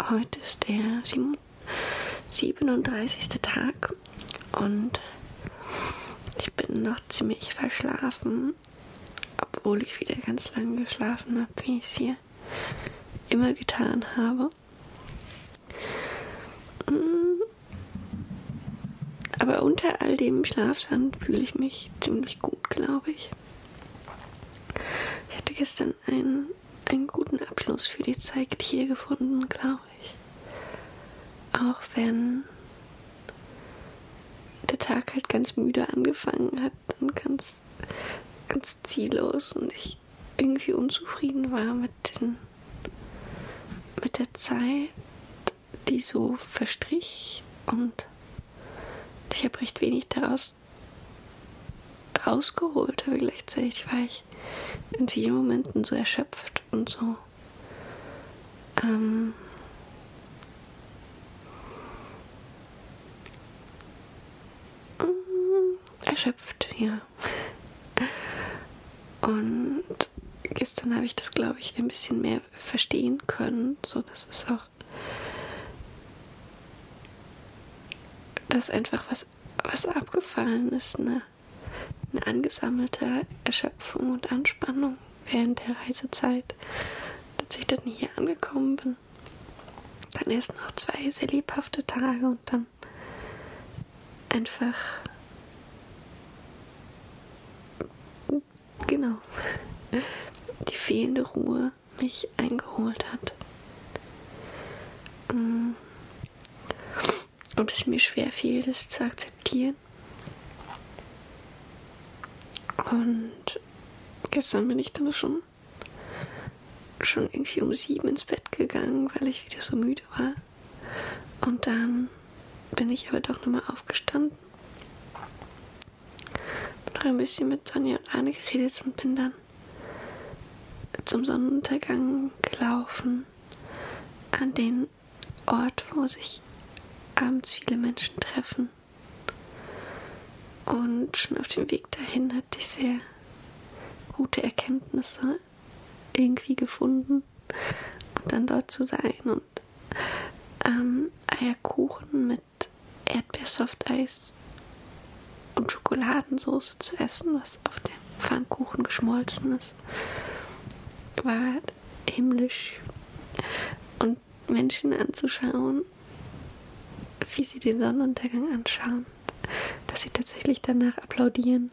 Heute ist der 37. Tag und ich bin noch ziemlich verschlafen, obwohl ich wieder ganz lange geschlafen habe, wie ich es hier immer getan habe. Aber unter all dem Schlafsand fühle ich mich ziemlich gut, glaube ich. Ich hatte gestern einen guten Abschluss für die Zeit hier gefunden, glaube ich. Auch wenn der Tag halt ganz müde angefangen hat und ganz ziellos und ich irgendwie unzufrieden war mit der Zeit, die so verstrich, und ich habe recht wenig daraus rausgeholt, aber gleichzeitig war ich in vielen Momenten so erschöpft und so erschöpft, ja. Und gestern habe ich das, glaube ich, ein bisschen mehr verstehen können, so dass es auch, dass einfach was abgefallen ist, eine angesammelte Erschöpfung und Anspannung während der Reisezeit, dass ich dann hier angekommen bin. Dann erst noch 2 sehr lebhafte Tage und dann einfach die fehlende Ruhe mich eingeholt hat. Und es mir schwer fiel, das zu akzeptieren. Und gestern bin ich dann schon irgendwie um 7 ins Bett gegangen, weil ich wieder so müde war. Und dann bin ich aber doch nochmal aufgestanden, noch ein bisschen mit Sonja und Arne geredet und bin dann zum Sonnenuntergang gelaufen, an den Ort, wo sich abends viele Menschen treffen. Und schon auf dem Weg dahin hatte ich sehr gute Erkenntnisse irgendwie gefunden. Und dann dort zu sein und Eierkuchen mit Erdbeersofteis und Schokoladensauce zu essen, was auf dem Pfannkuchen geschmolzen ist, war himmlisch. Und Menschen anzuschauen, wie sie den Sonnenuntergang anschauen, dass sie tatsächlich danach applaudieren.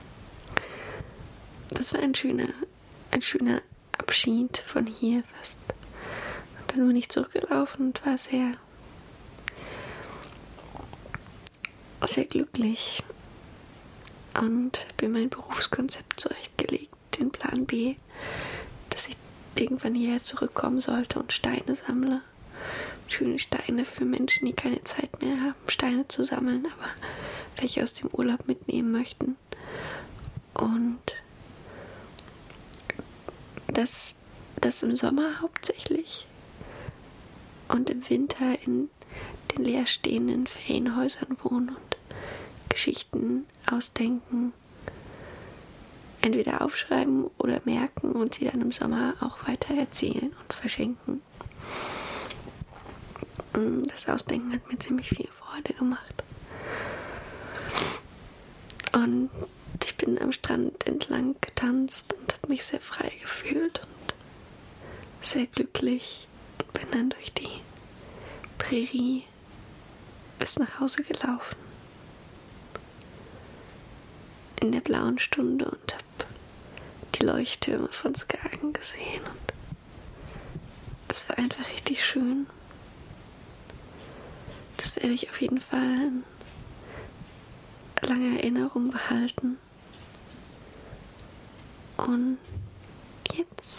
Das war ein schöner Abschied von hier fast. Und dann bin ich zurückgelaufen und war sehr glücklich und habe mir mein Berufskonzept zurechtgelegt, den Plan B, dass ich irgendwann hierher zurückkommen sollte und Steine sammle. Schöne Steine für Menschen, die keine Zeit mehr haben, Steine zu sammeln, aber welche aus dem Urlaub mitnehmen möchten. Und das im Sommer hauptsächlich und im Winter in den leerstehenden Ferienhäusern wohnen und Geschichten ausdenken, entweder aufschreiben oder merken und sie dann im Sommer auch weiter erzählen und verschenken. Das Ausdenken hat mir ziemlich viel Freude gemacht. Und ich bin am Strand entlang getanzt und habe mich sehr frei gefühlt und sehr glücklich und bin dann durch die Prärie bis nach Hause gelaufen. In der blauen Stunde und habe die Leuchttürme von Skagen gesehen und das war einfach richtig schön. Das werde ich auf jeden Fall in langer Erinnerung behalten. Und jetzt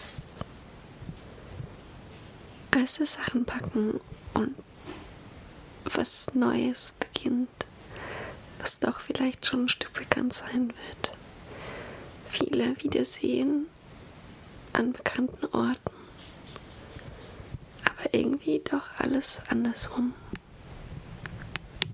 heißt es Sachen packen und was Neues beginnt, was doch vielleicht schon ein Stück bekannt sein wird. Viele Wiedersehen an bekannten Orten, aber irgendwie doch alles andersrum.